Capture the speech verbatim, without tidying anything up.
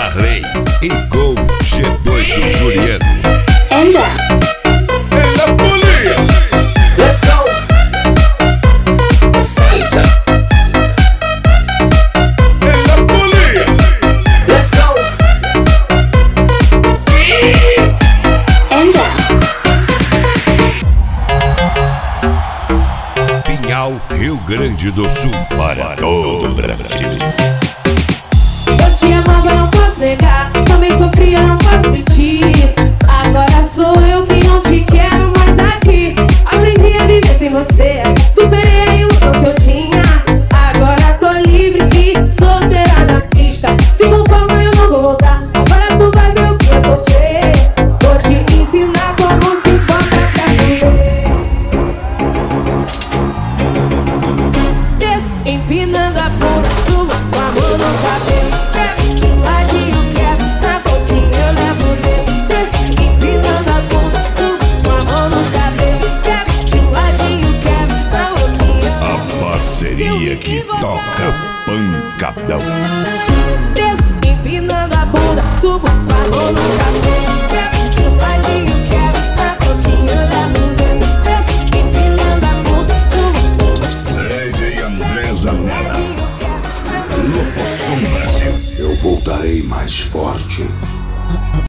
Sarley e com G dois do Juliano. Anda. En la folia. Let's go. Salsa. En la folia. Let's go. Anda. Pinhal, Rio Grande do Sul, para todo o Brasil. Eu te amava, não posso negar. Também sofria, não posso mentir. Agora sou eu que não te quero mais aqui. Aprendi a viver sem você. Superei a ilusão que eu tinha. Agora tô livre e solteira na pista. Se conforma, eu não vou voltar. Agora tu vai ver o que é sofrer. Vou te ensinar como se bota pra viver. Desço, empinando a bunda, subo com a mão no cabelo. Quebro de ladinho, quebro, na boquinha eu levo o dedo. Desço, empinando a bunda, subo com a mão no cabelo. Quebro de ladinho, quebro, na boquinha eu levo o A parceria que toca pancadão. Desço, empinando a bunda, subo com a mão no cabelo. Quebro de ladinho, quebro, na boquinha eu levo o dedo. Desço, empinando a bunda, subo Lady André Zanella, Locução Brasil. Eu voltarei mais forte.